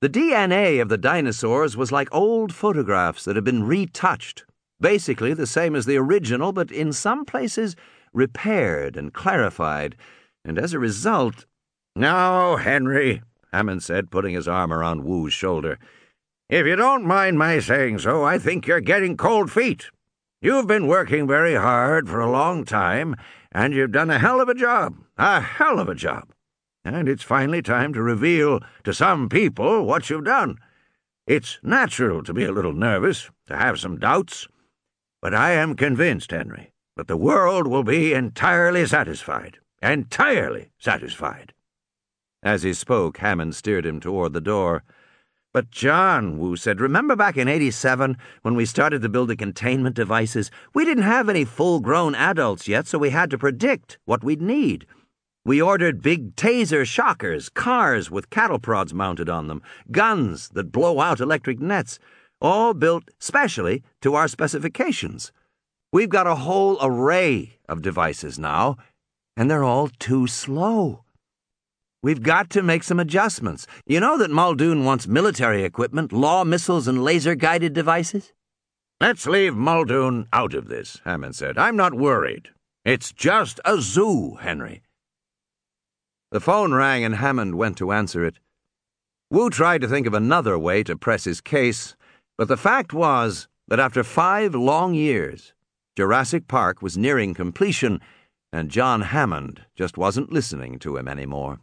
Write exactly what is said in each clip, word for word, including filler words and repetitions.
The D N A of the dinosaurs was like old photographs that had been retouched, basically the same as the original, but in some places repaired and clarified, and as a result— "Now, Henry," Hammond said, putting his arm around Wu's shoulder, "if you don't mind my saying so, I think you're getting cold feet. You've been working very hard for a long time, and you've done a hell of a job, a hell of a job. And it's finally time to reveal to some people what you've done. It's natural to be a little nervous, to have some doubts, but I am convinced, Henry, that the world will be entirely satisfied, entirely satisfied." As he spoke, Hammond steered him toward the door. "But, John," Wu said, "remember back in eighty-seven when we started to build the containment devices? We didn't have any full-grown adults yet, so we had to predict what we'd need. We ordered big taser shockers, cars with cattle prods mounted on them, guns that blow out electric nets, all built specially to our specifications. We've got a whole array of devices now, and they're all too slow. We've got to make some adjustments. You know that Muldoon wants military equipment, law missiles, and laser-guided devices?" "Let's leave Muldoon out of this," Hammond said. "I'm not worried. It's just a zoo, Henry." The phone rang and Hammond went to answer it. Wu tried to think of another way to press his case, but the fact was that after five long years, Jurassic Park was nearing completion, and John Hammond just wasn't listening to him anymore.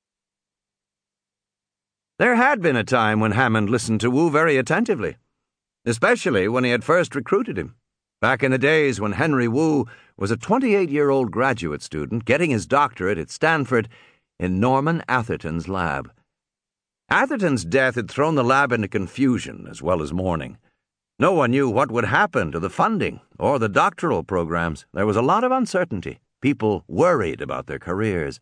There had been a time when Hammond listened to Wu very attentively, especially when he had first recruited him, back in the days when Henry Wu was a twenty-eight-year-old graduate student getting his doctorate at Stanford in Norman Atherton's lab. Atherton's death had thrown the lab into confusion as well as mourning. No one knew what would happen to the funding or the doctoral programs. There was a lot of uncertainty. People worried about their careers.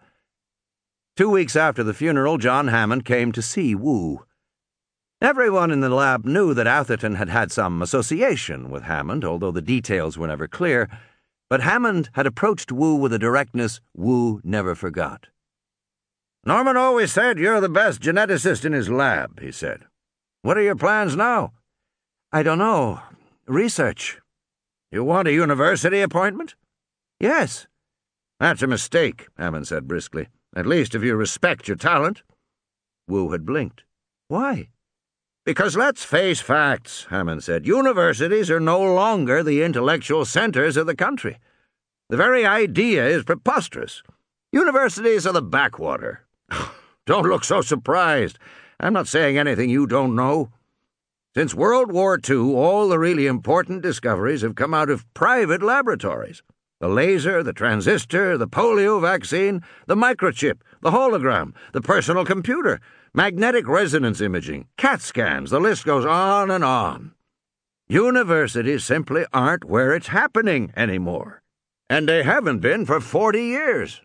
Two weeks after the funeral, John Hammond came to see Wu. Everyone in the lab knew that Atherton had had some association with Hammond, although the details were never clear, but Hammond had approached Wu with a directness Wu never forgot. "Norman always said you're the best geneticist in his lab," he said. "What are your plans now?" "I don't know. Research." "You want a university appointment?" "Yes." "That's a mistake," Hammond said briskly. "At least if you respect your talent." Wu had blinked. "Why?" "Because let's face facts," Hammond said. "Universities are no longer the intellectual centers of the country. The very idea is preposterous. Universities are the backwater. Don't look so surprised. I'm not saying anything you don't know. Since World War Two, all the really important discoveries have come out of private laboratories. The laser, the transistor, the polio vaccine, the microchip, the hologram, the personal computer, magnetic resonance imaging, CAT scans, the list goes on and on. Universities simply aren't where it's happening anymore. And they haven't been for forty years.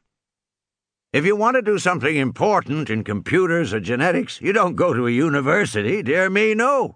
If you want to do something important in computers or genetics, you don't go to a university, dear me, no."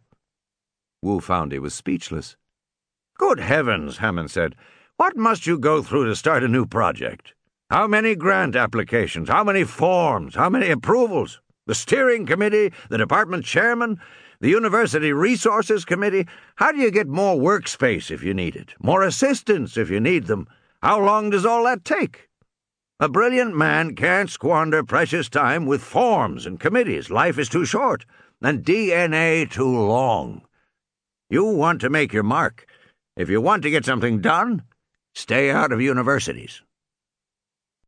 Wu found he was speechless. "Good heavens," Hammond said. "What must you go through to start a new project? How many grant applications? How many forms? How many approvals? The steering committee? The department chairman? The university resources committee? How do you get more workspace if you need it? More assistants if you need them? How long does all that take? A brilliant man can't squander precious time with forms and committees. Life is too short, and D N A too long. You want to make your mark. If you want to get something done, stay out of universities."